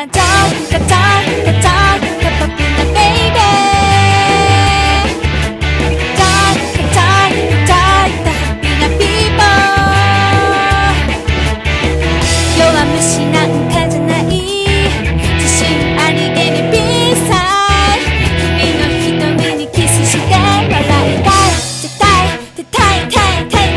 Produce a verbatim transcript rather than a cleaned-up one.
ガチャガチャガチャカッパピナベイベーガチャガチャガチャいたハッピーなピーポー弱虫なんかじゃない自信ありげに B サイ君の瞳にキスして笑いたい絶対絶対絶対絶対